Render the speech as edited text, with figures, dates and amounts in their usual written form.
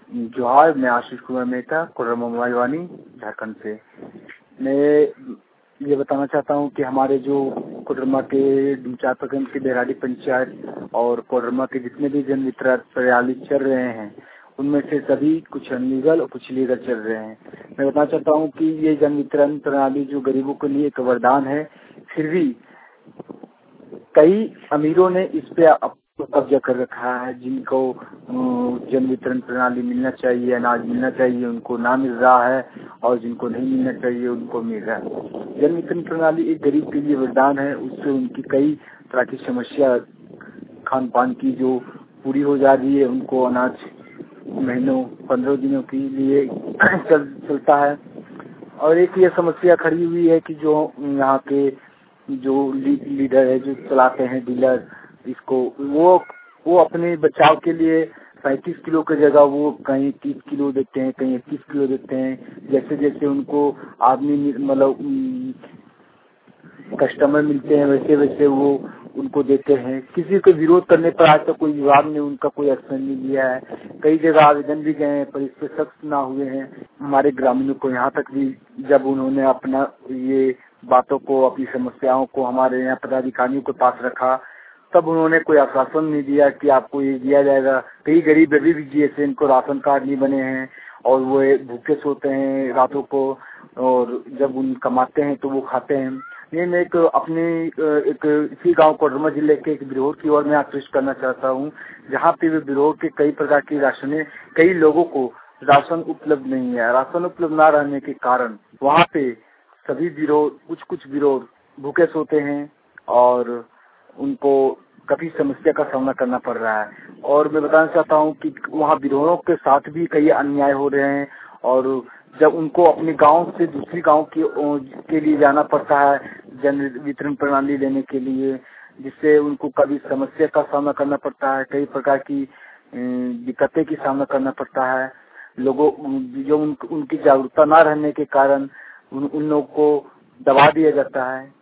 जोहार, मैं आशीष कुमार मेहता, कोडरमा मोबाइल वाणी, झारखंड से। मैं ये बताना चाहता हूँ कि हमारे जो कोडरमा के डूमचार प्रखंड के बेराडी पंचायत और कोडरमा के जितने भी जन वितरण प्रणाली चल रहे हैं, उनमें से सभी कुछ अनलीगल और कुछ लीगल चल रहे हैं। मैं बताना चाहता हूँ कि ये जन वितरण प्रणाली जो गरीबों के लिए एक वरदान है, फिर भी कई अमीरों ने इस पे कब्जा कर रखा है। जिनको जन वितरण प्रणाली मिलना चाहिए, अनाज मिलना चाहिए, उनको ना मिल रहा है, और जिनको नहीं मिलना चाहिए उनको मिल रहा है। जन वितरण प्रणाली एक गरीब के लिए वरदान है। उससे उनकी कई तरह की समस्या खान पान की जो पूरी हो जा रही है, उनको अनाज महीनों 15 दिनों के लिए चलता है। और एक ये समस्या खड़ी हुई है कि जो यहाँ के जो लीडर है, जो चलाते हैं डीलर, इसको वो अपने बचाव के लिए 35 किलो की जगह वो कहीं 30 किलो देते हैं, कहीं 21 किलो देते हैं। जैसे जैसे उनको आदमी मतलब कस्टमर मिलते हैं, वैसे वैसे वो उनको देते हैं। किसी को विरोध करने पर आज तक कोई विभाग ने उनका कोई एक्शन नहीं लिया है। कई जगह आवेदन भी गए हैं पर इस पे सख्त ना हुए हैं। हमारे ग्रामीणों को यहाँ तक भी जब उन्होंने अपना ये बातों को, अपनी समस्याओं को हमारे यहाँ पदाधिकारियों के पास रखा, तब उन्होंने कोई आश्वासन नहीं दिया कि आपको ये दिया जाएगा। कई गरीब अभी भी जैसे इनको राशन कार्ड नहीं बने हैं और वो भूखे सोते हैं रातों को, और जब उन कमाते हैं तो वो खाते हैं। ये मैं एक इसी गांव कोडरमा जिले के एक बिरहोर की ओर मैं आकृष्ट करना चाहता हूँ, जहाँ पे भी बिरहोर के कई प्रकार की राशनें, कई लोगों को राशन उपलब्ध नहीं है। राशन उपलब्ध न रहने के कारण वहाँ पे सभी बिरहोर, कुछ बिरहोर भूखे सोते हैं और उनको काफी समस्या का सामना करना पड़ रहा है। और मैं बताना चाहता हूँ कि वहाँ बिरहोरों के साथ भी कई अन्याय हो रहे हैं, और जब उनको अपने गांव से दूसरी गांव के लिए जाना पड़ता है जन वितरण प्रणाली लेने के लिए, जिससे उनको कभी समस्या का सामना करना पड़ता है, कई प्रकार की दिक्कतें की सामना करना पड़ता है। लोगों जो उनकी जागरूकता न रहने के कारण उन लोगों को दबा दिया जाता है।